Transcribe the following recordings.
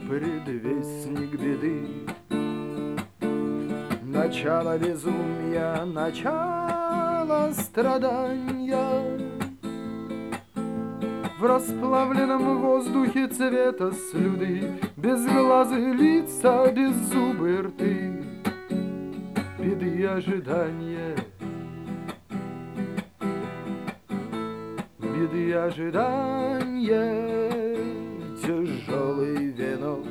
предвестник беды, начало безумия, начало страдания. В расплавленном воздухе цвета слюды, безглазые лица, беззубые рты, беды и ожидания, беды и ожидания, тяжелый венок.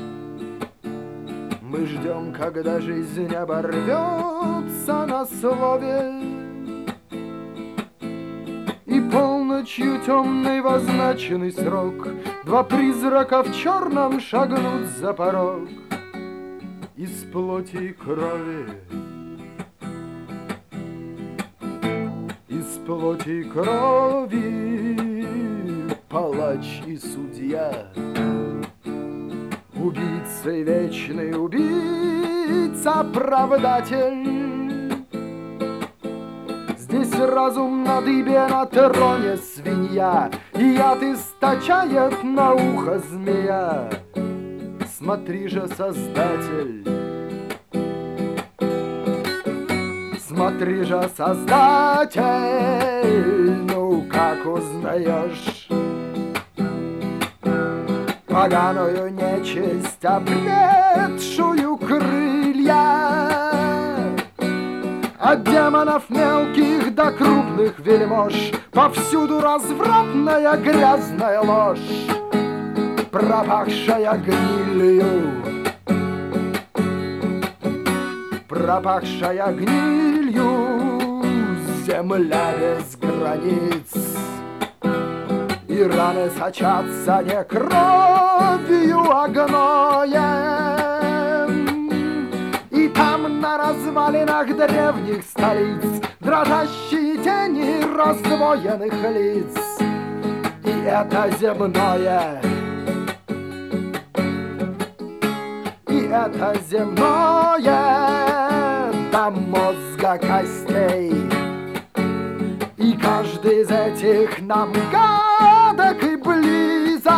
Мы ждем, когда жизнь оборвется на слове, и полночью темный возначенный срок два призрака в черном шагнут за порог из плоти и крови, из плоти и крови, палач и судья, убийца и вечный убийца-оправдатель. Здесь разум на дыбе, на троне свинья, и яд источает на ухо змея. Смотри же, Создатель, смотри же, Создатель, ну как узнаешь поганую нечисть, обретшую крылья? От демонов мелких до крупных вельмож повсюду развратная грязная ложь, пропахшая гнилью, пропахшая гнилью, земля без границ, и раны сочатся не кровью, а гноем. И там на развалинах древних столиц дрожащие тени раздвоенных лиц. И это земное, и это земное до мозга костей. И каждый из этих нам гадок и близок,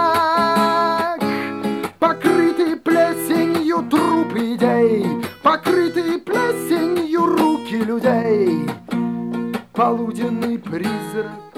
покрытый плесенью труп идей, покрытые плесенью руки людей. Полуденный призрак